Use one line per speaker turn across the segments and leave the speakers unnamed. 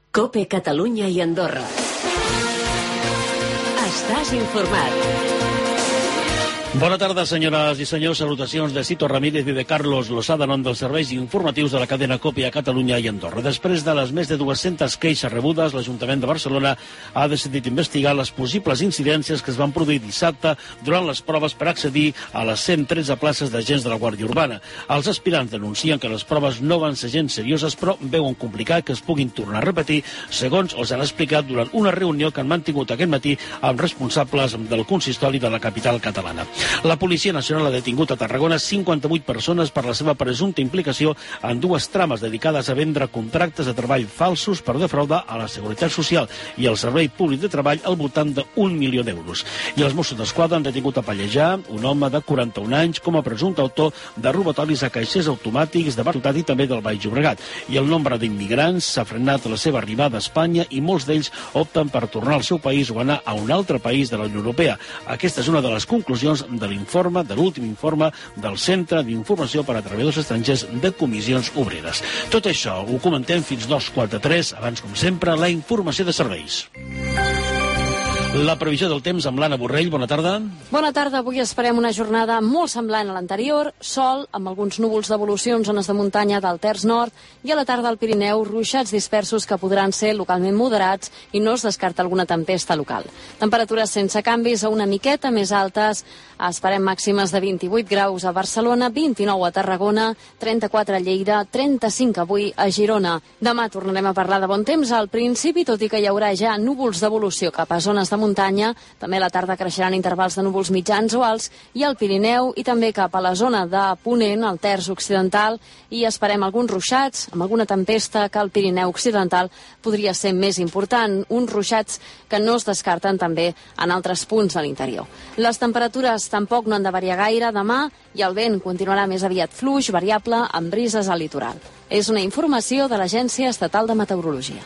COPE Catalunya i Andorra. Estàs informat.
Bona tarda, senyores i senyors. Salutacions de Cito Ramírez i de Carlos Losada, nom dels serveis informatius de la cadena COPE a Catalunya i Andorra. Després de les més de 200 queixes rebudes, l'Ajuntament de Barcelona ha decidit investigar les possibles incidències que es van produir dissabte durant les proves per accedir a les 113 places d'agents de la Guàrdia Urbana. Els aspirants denuncien que les proves no van ser gens serioses, però veuen complicat que es puguin tornar a repetir, segons els han explicat durant una reunió que han mantingut aquest matí amb responsables del consistori de la capital catalana. La Policia Nacional ha detingut a Tarragona 58 persones per la seva presumpta implicació en dues trames dedicades a vendre contractes de treball falsos per defraudar a la Seguretat Social i al Servei Públic de Treball al voltant d'1 milió d'euros. I els Mossos d'Esquadra han detingut a Pallejà, un home de 41 anys, com a presumpte autor de robatoris a caixers automàtics de Ciutat i també del Baix Llobregat. I el nombre d'immigrants s'ha frenat a la seva arribada a Espanya i molts d'ells opten per tornar al seu país o anar a un altre país de la Unió Europea. Aquesta és una de les conclusions de l'últim informe del Centre d'Informació per a Treballadors Estrangers de Comissions Obreres. Tot això ho comentem fins 2:43. Abans, com sempre, la informació de serveis. La previsió del temps amb l'Anna Borrell. Bona tarda.
Bona tarda. Avui esperem una jornada molt semblant a l'anterior. Sol, amb alguns núvols d'evolució en zones de muntanya del terç nord, i a la tarda al Pirineu, ruixats dispersos que podran ser localment moderats i no es descarta alguna tempesta local. Temperatures sense canvis, a una miqueta més altes. Esperem màximes de 28 graus a Barcelona, 29 a Tarragona, 34 a Lleida, 35 avui a Girona. Demà tornarem a parlar de bon temps al principi, tot i que hi haurà ja núvols d'evolució cap a zones de muntanya. També a la tarda creixeran intervals de núvols mitjans o alts i al Pirineu i també cap a la zona de Ponent, al terç occidental, i esperem alguns ruixats amb alguna tempesta que al Pirineu occidental podria ser més important. Uns ruixats que no es descarten també en altres punts de l'interior. Les temperatures tampoc no han de variar gaire demà i el vent continuarà més aviat fluix, variable, amb brises al litoral. És una informació de l'Agència Estatal de Meteorologia.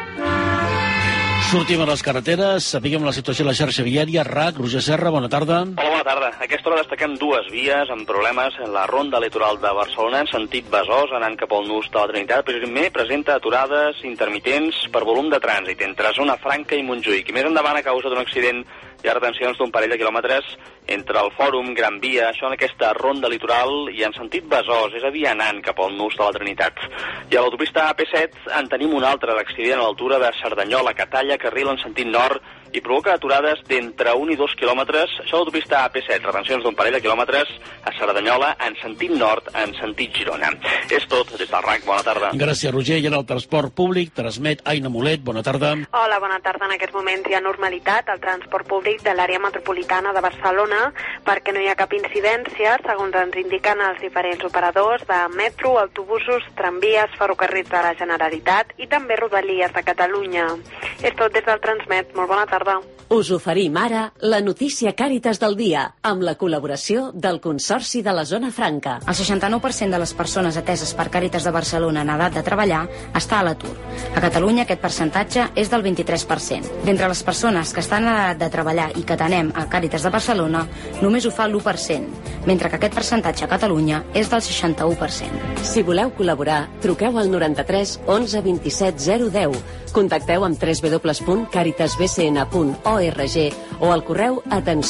Sortim a les carreteres, sapiguem la situació a la xarxa viària. RAC, Roger Serra, bona tarda.
Hola, bona tarda. A aquesta hora destaquem dues vies amb problemes en la ronda litoral de Barcelona en sentit Besòs, anant cap al nus de la Trinitat. Primer presenta aturades intermitents per volum de trànsit entre Zona Franca i Montjuïc. I més endavant, a causa d'un accident, hi ha retencions d'un parell de quilòmetres entre el Fòrum, Gran Via, això en aquesta ronda litoral, i en sentit Besòs, és a dir, anant cap al nus de la Trinitat. I a l'autopista AP7 en tenim un altre d'accident a l'altura de Cerdanyola, que talla carril en sentit nord i provoca aturades d'entre 1 i 2 quilòmetres. Això a l'autopista AP7, retencions d'un parell de quilòmetres a Cerdanyola en sentit nord, en sentit Girona. És tot des del RAC. Bona tarda.
Gràcies, Roger. I en el transport públic, transmet Aina Molet. Bona tarda.
Hola, bona tarda. En aquests moments hi ha normalitat al transport públic de l'àrea metropolitana de Barcelona perquè no hi ha cap incidència, segons ens indiquen els diferents operadors de metro, autobusos, tramvies, ferrocarrils de la Generalitat i també Rodalies de Catalunya. És tot des del Transmet. Molt bona tarda.
Us oferim ara la notícia Càritas del dia, amb la col·laboració del Consorci de la Zona Franca.
El 69% de les persones ateses per Càritas de Barcelona en edat de treballar està a l'atur. A Catalunya aquest percentatge és del 23%. D'entre les persones que estan en edat de treballar i que atenem a Càritas de Barcelona, només ho fa l'1%, mentre que aquest percentatge a Catalunya és del 61%.
Si voleu col·laborar, truqueu al 93 11 27 010. Contacteu amb www.caritasbcn.org o al correu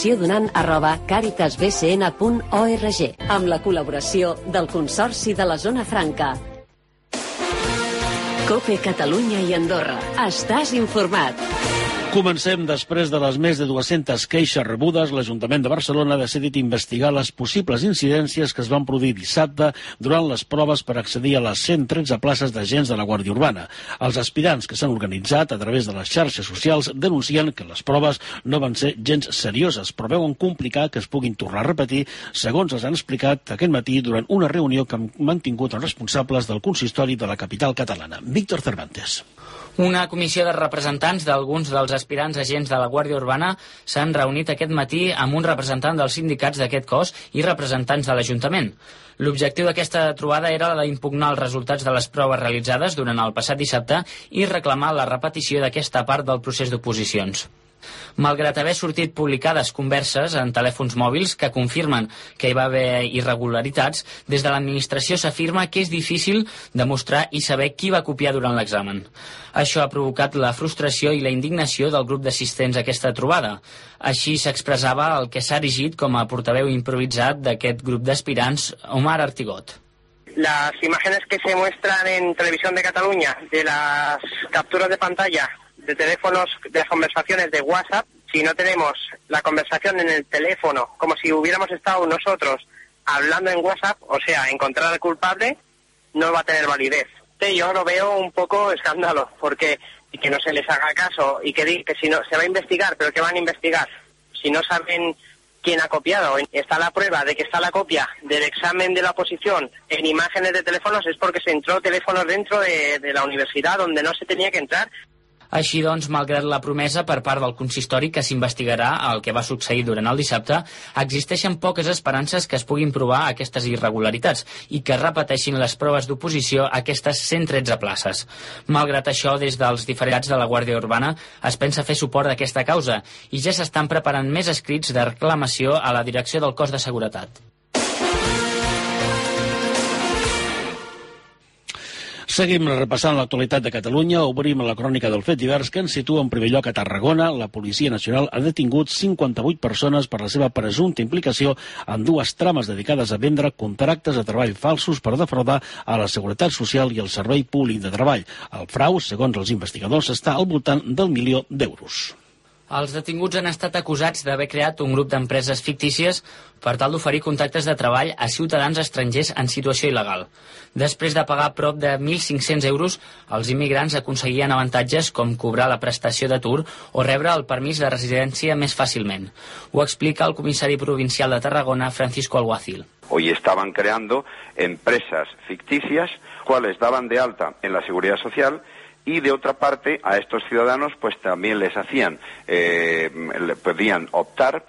atenciodonant@caritasbcn.org, amb la col·laboració del Consorci de la Zona Franca. COPE Catalunya i Andorra. Estàs informat.
Comencem. Després de les més de 200 queixes rebudes, l'Ajuntament de Barcelona ha decidit investigar les possibles incidències que es van produir dissabte durant les proves per accedir a les 113 places d'agents de la Guàrdia Urbana. Els aspirants que s'han organitzat a través de les xarxes socials denuncien que les proves no van ser gens serioses, però veuen complicat que es puguin tornar a repetir, segons els han explicat aquest matí durant una reunió que han mantingut els responsables del consistori de la capital catalana. Víctor Cervantes.
Una comissió de representants d'alguns dels aspirants agents de la Guàrdia Urbana s'han reunit aquest matí amb un representant dels sindicats d'aquest cos i representants de l'Ajuntament. L'objectiu d'aquesta trobada era la d'impugnar els resultats de les proves realitzades durant el passat dissabte i reclamar la repetició d'aquesta part del procés d'oposicions. Malgrat haver sortit publicades converses en telèfons mòbils que confirmen que hi va haver irregularitats, des de l'administració s'afirma que és difícil demostrar i saber qui va copiar durant l'examen. Això ha provocat la frustració i la indignació del grup d'assistents a aquesta trobada. Així s'expressava el que s'ha erigit com a portaveu improvisat d'aquest grup d'aspirants, Omar Artigot.
Las imágenes que se muestran en Televisión de Cataluña de las capturas de pantalla de teléfonos, de las conversaciones de WhatsApp, si no tenemos la conversación en el teléfono, como si hubiéramos estado nosotros hablando en WhatsApp, o sea, encontrar al culpable, no va a tener validez. Yo lo veo un poco escándalo, porque que no se les haga caso y que si no se va a investigar, pero ¿qué van a investigar? Si no saben quién ha copiado. Está la prueba de que está la copia del examen de la oposición en imágenes de teléfonos, es porque se entró teléfonos dentro de la universidad donde no se tenía que entrar.
Així doncs, malgrat la promesa per part del consistori que s'investigarà el que va succeir durant el dissabte, existeixen poques esperances que es puguin provar aquestes irregularitats i que es repeteixin les proves d'oposició a aquestes 113 places. Malgrat això, des dels diferents de la Guàrdia Urbana es pensa fer suport d'aquesta causa i ja s'estan preparant més escrits de reclamació a la direcció del cos de seguretat.
Seguim repassant l'actualitat de Catalunya. Obrim la crònica del fet divers que ens situa en primer lloc a Tarragona. La Policia Nacional ha detingut 58 persones per la seva presumpta implicació en dues trames dedicades a vendre contractes de treball falsos per defraudar a la Seguretat Social i el Servei Públic de Treball. El frau, segons els investigadors, està al voltant del 1 milió d'euros.
Els detinguts han estat acusats d'haver creat un grup d'empreses fictícies per tal d'oferir contractes de treball a ciutadans estrangers en situació il·legal. Després de pagar prop de 1.500 euros, els immigrants aconseguien avantatges com cobrar la prestació d'atur o rebre el permís de residència més fàcilment. Ho explica el comissari provincial de Tarragona, Francisco Alguacil.
Hoy estaban creando empresas ficticias, cuales daban de alta en la Seguridad Social, y de otra parte a estos ciudadanos pues también les hacían, podían optar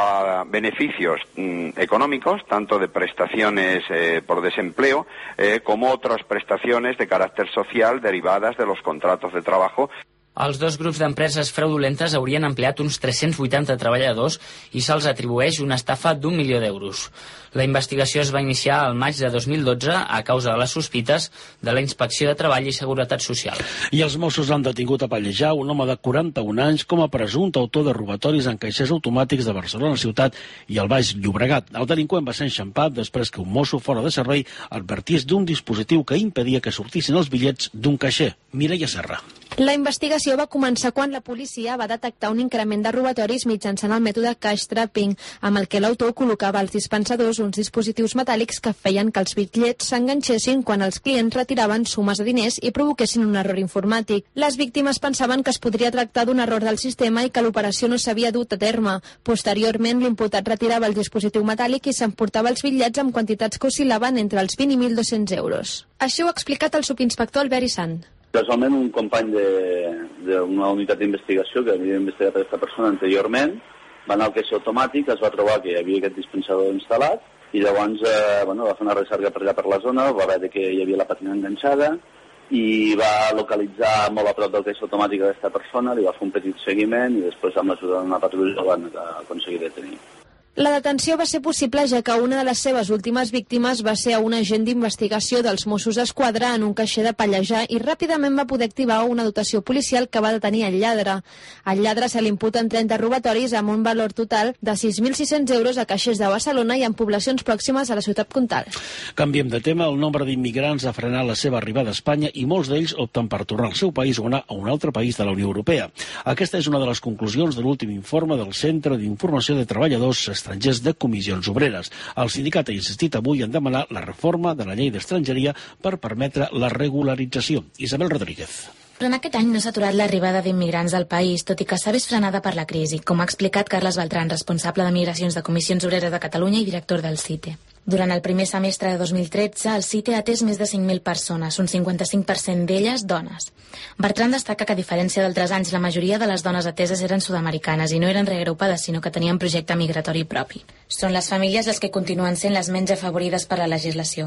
a beneficios económicos, tanto de prestaciones por desempleo como otras prestaciones de carácter social derivadas de los contratos de trabajo.
Els dos grups d'empreses fraudulentes haurien empleat uns 380 treballadors i se'ls atribueix una estafa d'1 milió d'euros. La investigació es va iniciar al maig de 2012 a causa de les sospites de la Inspecció de Treball i Seguretat Social.
I els Mossos han detingut a Pallejà un home de 41 anys com a presumpte autor de robatoris en caixers automàtics de Barcelona Ciutat i el Baix Llobregat. El delinqüent va ser enxampat després que un mosso fora de servei advertís d'un dispositiu que impedia que sortissin els bitllets d'un caixer. Mireia Serra.
La investigació va començar quan la policia va detectar un increment de robatoris mitjançant el mètode cash trapping, amb el que l'autor col·locava als dispensadors uns dispositius metàl·lics que feien que els bitllets s'enganxessin quan els clients retiraven sumes de diners i provoquessin un error informàtic. Les víctimes pensaven que es podria tractar d'un error del sistema i que l'operació no s'havia dut a terme. Posteriorment, l'imputat retirava el dispositiu metàl·lic i s'emportava els bitllets amb quantitats que oscil·laven entre els 20 i 1.200 euros. Això ho ha explicat el subinspector Albert Issant.
Casualment, un company d'una unitat d'investigació que havia investigat aquesta persona anteriorment va anar al caixer automàtic, es va trobar que hi havia aquest dispensador instal·lat i llavors va fer una recerca per allà per la zona, va veure que hi havia la pàtina enganxada i va localitzar molt a prop del caixer automàtic d'aquesta persona, li va fer un petit seguiment i després amb l'ajuda d'una patrulla el van aconseguir detenir.
La detenció va ser possible ja que una de les seves últimes víctimes va ser un agent d'investigació dels Mossos d'Esquadra en un caixer de Pallejà i ràpidament va poder activar una dotació policial que va detenir el lladre. Al lladre se li imputen 30 robatoris amb un valor total de 6.600 euros a caixers de Barcelona i en poblacions pròximes a la ciutat comtal.
Canviem de tema. El nombre d'immigrants ha frenat la seva arribada a Espanya i molts d'ells opten per tornar al seu país o anar a un altre país de la Unió Europea. Aquesta és una de les conclusions de l'últim informe del Centre d'Informació de Treballadors Estrangers de Comissions Obreres. El sindicat ha insistit avui en demanar la reforma de la llei d'estrangeria per permetre la regularització. Isabel Rodríguez.
Però en aquest any no s'ha aturat l'arribada d'immigrants al país, tot i que s'ha vist frenada per la crisi, com ha explicat Carles Beltran, responsable de Migracions de Comissions Obreres de Catalunya i director del CITE. Durant el primer semestre de 2013, el CITE ha atès més de 5.000 persones, un 55% d'elles dones. Bertran destaca que, a diferència d'altres anys, la majoria de les dones ateses eren sud-americanes i no eren reagrupades, sinó que tenien projecte migratori propi. Són les famílies les que continuen sent les menys afavorides per la legislació.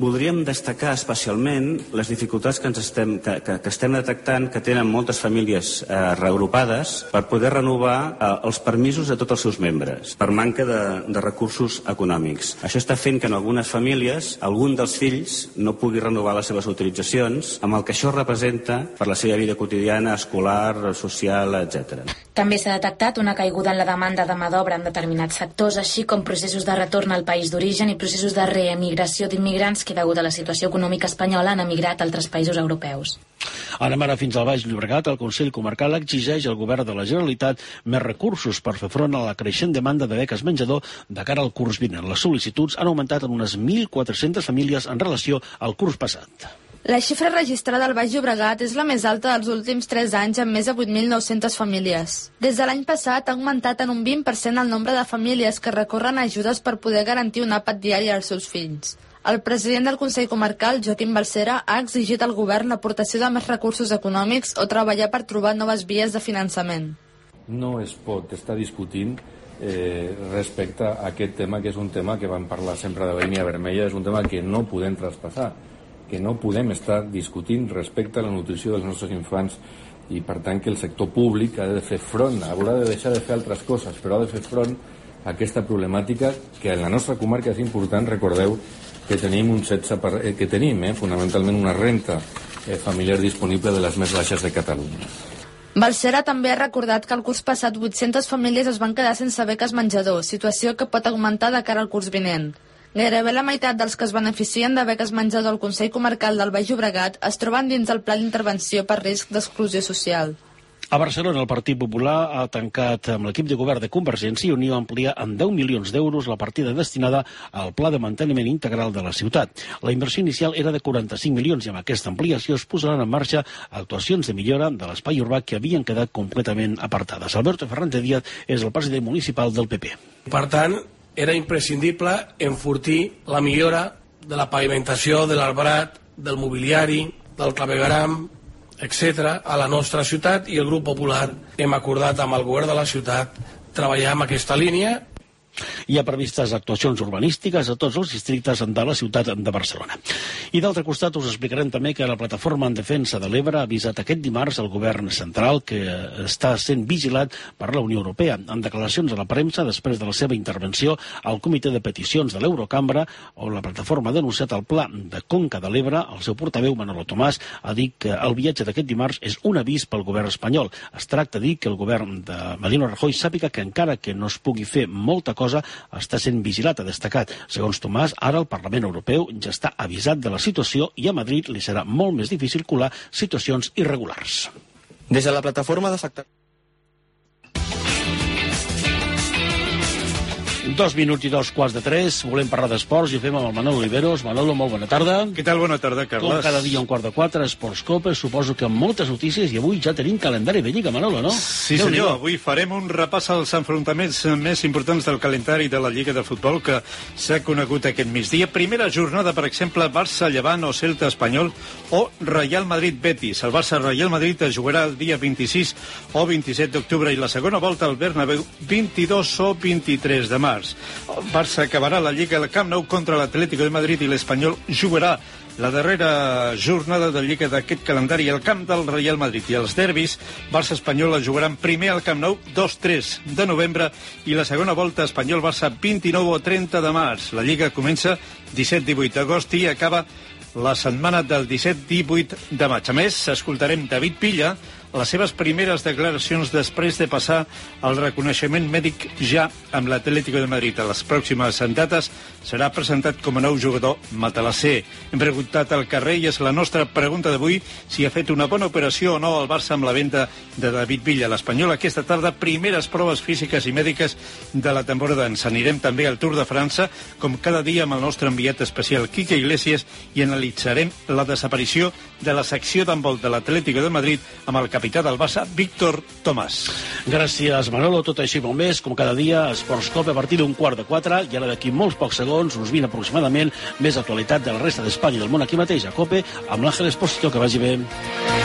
Voldríem destacar especialment les dificultats que estem detectant que tenen moltes famílies reagrupades per poder renovar els permisos de tots els seus membres, per manca de recursos econòmics. Això està fent que en algunes famílies algun dels fills no pugui renovar les seves autoritzacions, amb el que això representa per la seva vida quotidiana, escolar, social, etc.
També s'ha detectat una caiguda en la demanda de mà d'obra en determinats sectors, així com processos de retorn al país d'origen i processos de reemigració d'immigrants que, degut a la situació econòmica espanyola, han emigrat a altres països europeus.
Anem ara fins al Baix Llobregat. El Consell Comarcal exigeix al Govern de la Generalitat més recursos per fer front a la creixent demanda de beques menjador de cara al curs vinent. Les sol·licituds han augmentat en unes 1.400 famílies en relació al curs passat.
La xifra registrada al Baix Llobregat és la més alta dels últims 3 anys, amb més de 8.900 famílies. Des de l'any passat ha augmentat en un 20% el nombre de famílies que recorren a ajudes per poder garantir un àpat diari als seus fills. El president del Consell Comarcal, Joaquim Balsera, ha exigit al govern l'aportació de més recursos econòmics o treballar per trobar noves vies de finançament.
No es pot estar discutint respecte a aquest tema, que és un tema que vam parlar sempre de la línia vermella, és un tema que no podem traspassar, que no podem estar discutint respecte a la nutrició dels nostres infants, i per tant que el sector públic ha de fer front, haurà de deixar de fer altres coses, però ha de fer front a aquesta problemàtica que en la nostra comarca és important. Recordeu que tenim fonamentalment una renta familiar disponible de les més baixes de Catalunya.
Balsera també ha recordat que el curs passat 800 famílies es van quedar sense beques menjador, situació que pot augmentar de cara al curs vinent. Gairebé la meitat dels que es beneficien de beques menjador al Consell Comarcal del Baix Llobregat es troben dins el pla d'intervenció per risc d'exclusió social.
A Barcelona, el Partit Popular ha tancat amb l'equip de govern de Convergència i Unió ampliar en 10 milions d'euros la partida destinada al pla de manteniment integral de la ciutat. La inversió inicial era de 45 milions i amb aquesta ampliació es posaran en marxa actuacions de millora de l'espai urbà que havien quedat completament apartades. Alberto Fernández Díaz és el president municipal del PP.
Per tant, era imprescindible enfortir la millora de la pavimentació, de l'arbrat, del mobiliari, del clavegueram, etc. a la nostra ciutat, i el grup popular hem acordat amb el govern de la ciutat treballar en aquesta línia.
Hi ha previstes actuacions urbanístiques a tots els districtes de la ciutat de Barcelona. I d'altre costat us explicarem també que la Plataforma en Defensa de l'Ebre ha avisat aquest dimarts al govern central que està sent vigilat per la Unió Europea. En declaracions a la premsa, després de la seva intervenció al Comitè de Peticions de l'Eurocambra, on la plataforma ha denunciat el pla de Conca de l'Ebre, el seu portaveu Manolo Tomàs ha dit que el viatge d'aquest dimarts és un avís pel govern espanyol. Es tracta de dir que el govern de Mariano Rajoy sàpiga que encara que no es pugui fer molta cosa, està sent vigilat, ha destacat. Segons Tomàs, ara el Parlament Europeu ja està avisat de la situació i a Madrid li serà molt més difícil colar situacions irregulars.
Des de la plataforma d'afectats...
2 minuts i 2:15, volem parlar d'esports i ho fem amb el Manolo Oliveros. Manolo, molt bona tarda.
Què tal? Bona tarda, Carles.
Com cada dia 3:15, Esports Copa, suposo que amb moltes notícies, i avui ja tenim calendari de Lliga, Manolo, no?
Sí, senyor, avui farem un repàs als enfrontaments més importants del calendari de la Lliga de Futbol que s'ha conegut aquest migdia. Primera jornada, per exemple, Barça-Llevant o Celta-Espanyol o Real Madrid-Betis. El Barça-Real Madrid es jugarà el dia 26 o 27 d'octubre i la segona volta al Bernabéu 22 o 23 de març. El Barça acabarà la Lliga al Camp Nou contra l'Atlético de Madrid i l'Espanyol jugarà la darrera jornada de Lliga d'aquest calendari al camp del Real Madrid. I els derbis, Barça-Espanyol es jugaran primer al Camp Nou 2-3 de novembre i la segona volta Espanyol-Barça 29 o 30 de març. La Lliga comença 17-18 d'agost i acaba la setmana del 17-18 de maig. A més, escoltarem David Pilla, les seves primeres declaracions després de passar el reconeixement mèdic ja amb l'Atlético de Madrid. A les pròximes dates serà presentat com a nou jugador matalasser. Hem preguntat al carrer i és la nostra pregunta d'avui si ha fet una bona operació o no al Barça amb la venda de David Villa. L'Espanyol aquesta tarda, primeres proves físiques i mèdiques de la temporada. Ens anirem també al Tour de França, com cada dia amb el nostre enviat especial Quique Iglesias, i analitzarem la desaparició de la secció d'handbol de l'Atlético de Madrid amb el capità del Barça, Víctor Tomàs.
Gràcies, Manolo. Tot així molt més, com cada dia, Esports Copa a partir d'15:15, i ara d'aquí molts pocs segons, uns 20 aproximadament, més actualitat de la resta d'Espanya i del món aquí mateix, a COPE, amb l'Àngel Expósito. Que vagi bé.